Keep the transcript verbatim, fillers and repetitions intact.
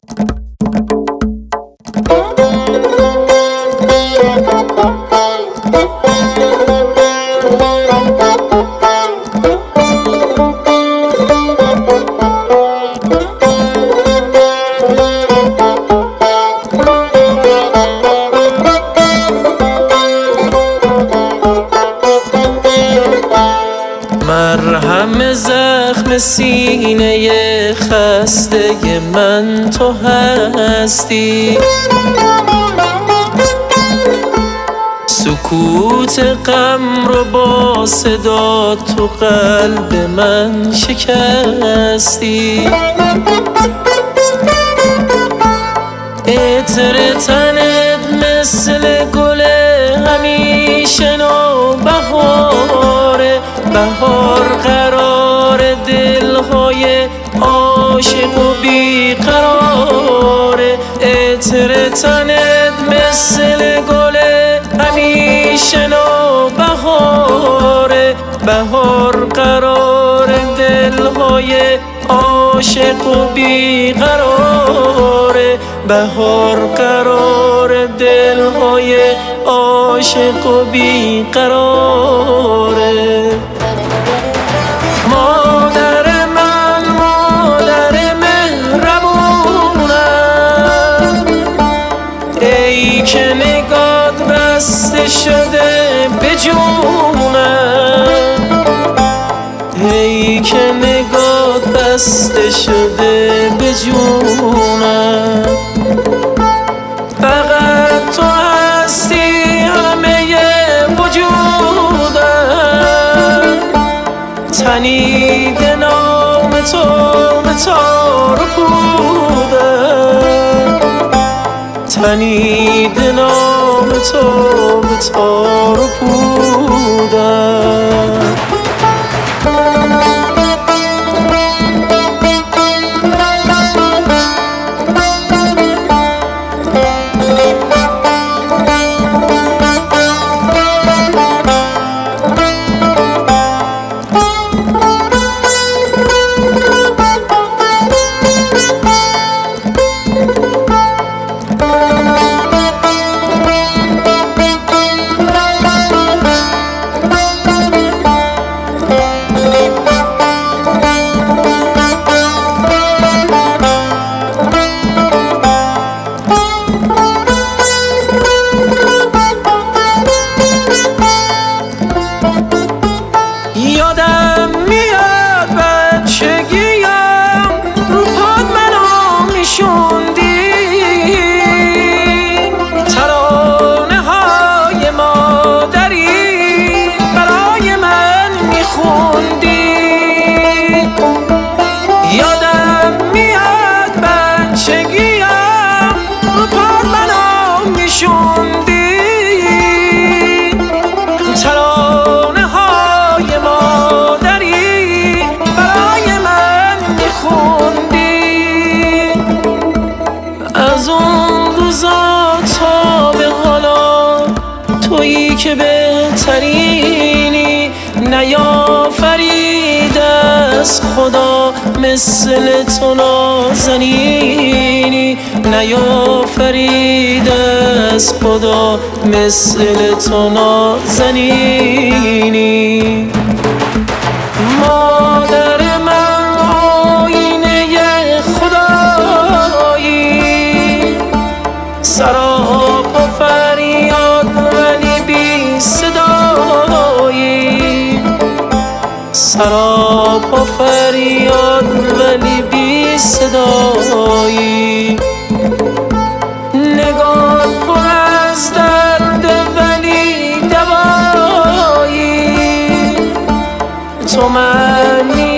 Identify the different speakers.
Speaker 1: مرهم زخم سینه خسته من تو هستی، سکوت غم رو با صدا تو قلب من شکستی. عطر تنت مثل گل همیشه نو بهاره، بهار قرار دلهای عاشق و بیقراره. عطر تنت مثل گل همیشه نو بهاره، بهار قرار دلهای عاشق و بیقراره، بهار قرار دلهای عاشق و بیقراره. مادر من مادر مهربونم، ای که نگات بسته شده به جونم، ای که نگات بسته شده به جونم. فقط تو هستی همه وجودم، تنید نام تو به تار و پودم، تنید نام تو به تار و پودم. یادم میاد بچگیم رو پاد منو میشوندی، ترانه های مادری برای من میخوندی. یادم میاد بچگیم رو پاد منو میشوندی، از اون روزا تا به حالا تویی که بهترینی، نیافریده از خدا مثل تو نازنینی، نیافریده از خدا مثل تو نازنینی. مادر من آینه خدایی، سراپا فریاد ولی بی صدایی، سراپا فریاد ولی بی صدایی. نگاه پر از درد ولی دوایی، تو منی